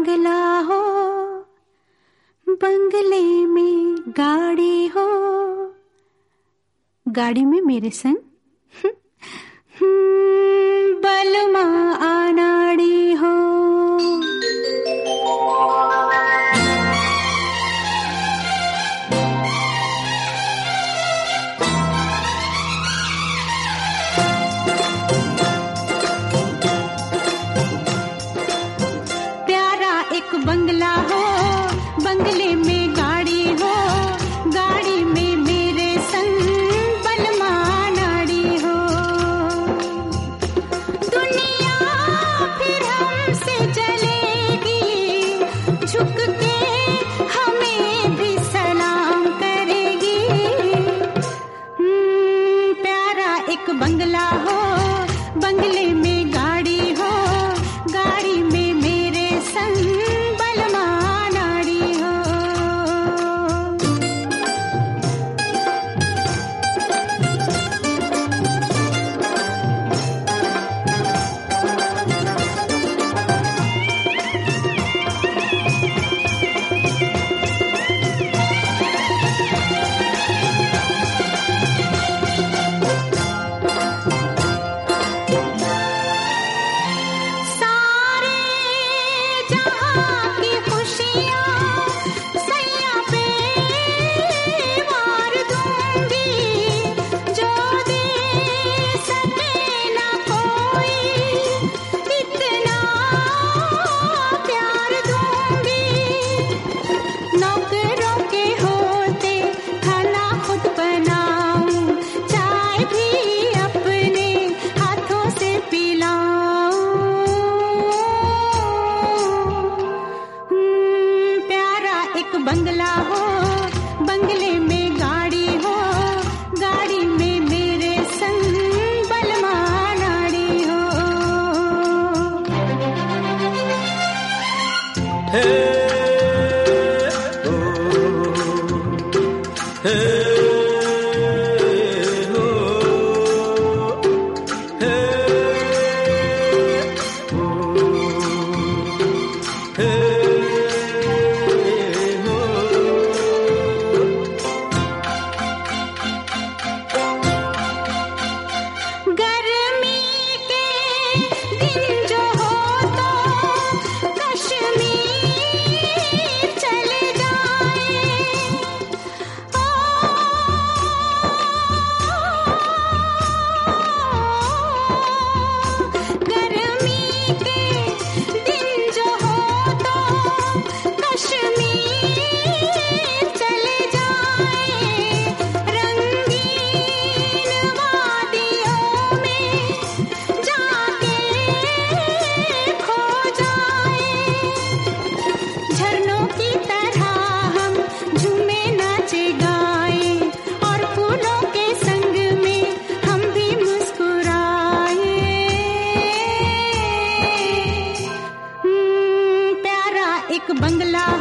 बंगला हो, बंगले में गाड़ी हो, गाड़ी में मेरे संग बलमा आनाड़ी हो। प्यारा एक बंगला हो, बंगले में गाड़ी हो, गाड़ी में मेरे संग बलमा नाड़ी हो। दुनिया फिर हमसे चलेगी, झुक के हमें भी सलाम करेगी। प्यारा एक बंगला हो, बंगले में गाड़ी हो, गाड़ी में मेरे संग बलमा नाड़ी हो। सारे जहां की खुशियां सैया पे वार दूंगी, जो दे सके ना कोई इतना प्यार दूंगी। नौकरों के होते खाना खुद बनाऊं, चाय भी अपने हाथों से पिलाऊं। प्यारा एक बंगला हो, बंगले में गाड़ी हो, गाड़ी में मेरे संग बलमा नाड़ी हो। हे ओ हे हो हे ओ हे हो। गर्मी के दिन जो हो तो कश्मीर चले जाए। गर्मी के दिन जो हो तो कश्मीर चले जाए। रंगीन वादियों में जाके खो जाए। झरनों की तरह हम झूमे नाचे गाए, और फूलों के संग में हम भी मुस्कुराए। प्यारा एक बंगला